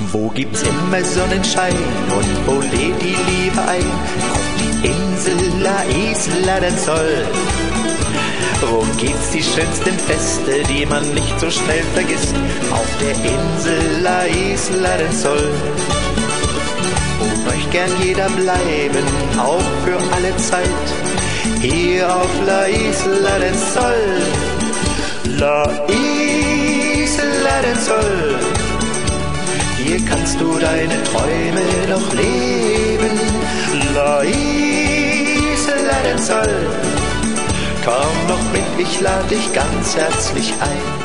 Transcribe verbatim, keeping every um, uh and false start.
Wo gibt's immer Sonnenschein und wo lädt die Liebe ein? Auf die Insel La Isla del Sol. Wo gibt's die schönsten Feste, die man nicht so schnell vergisst? Auf der Insel La Isla del Sol. Wo möcht gern jeder bleiben, auch für alle Zeit. Hier auf La Isla del Sol. La Isla del Sol. Hier kannst du deine Träume noch leben. La Isla del Sol. Komm noch mit, ich lade dich ganz herzlich ein.